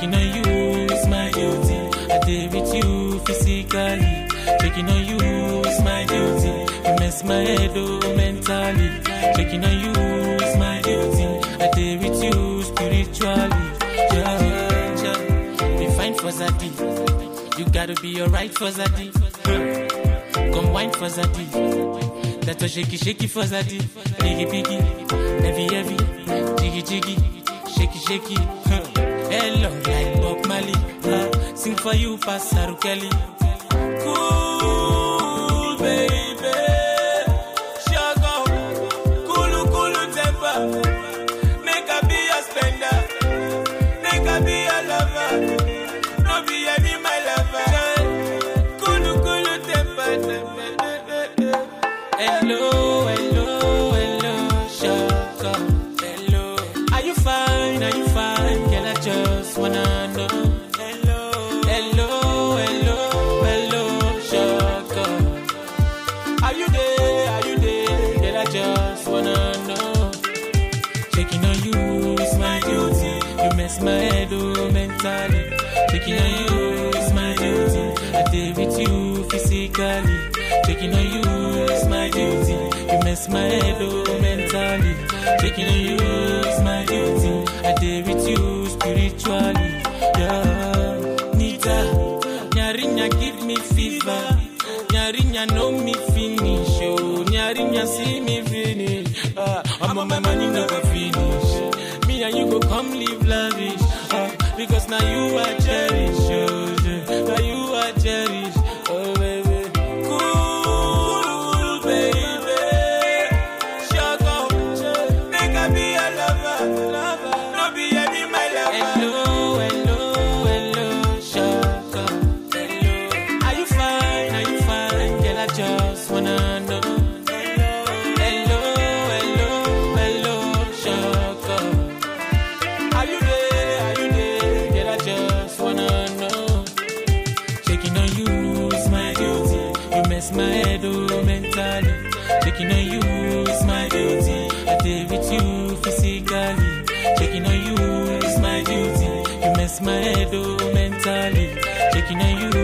Checking on you is my duty. I did with you physically. Checking on you is my duty. You mess my head mentally. Checking on you is my duty. I did with you spiritually. Be fine for Zaddy. You gotta be alright for Zaddy. Come wine for Zaddy. That's a shaky for Zaddy. Biggie, heavy, jiggy, shaky. Hello, like Bob Marley. Sing for you, Pastor Kelly. Cool, baby. Sugar, cool temper. Make a be a spender. Make a be a lover. No be a be my lover. Cool temper. Hello, sugar. Hello. Are you fine? Girl, I just wanna know. Hello, sugar. Are you there? Girl, I just wanna know. Checking on you is my duty. You mess my head mentally. Checking on you is my duty. I did with you physically. Checking on you is my duty. You mess my head mentally. Checking on you is my duty. I did with you spiritually. Yeah, Nita, Nyarinya give me fever. Nyarinya know me finish. Oh, Nyarinya see me finish. I'm on my money never finish. Me and you go come live lavish. Because now you are cherished. Now you are cherished. Oh baby. My head mentally. Checking on you is my duty. I did with you physically. Checking on you is my duty. You mess my head mentally. Checking on you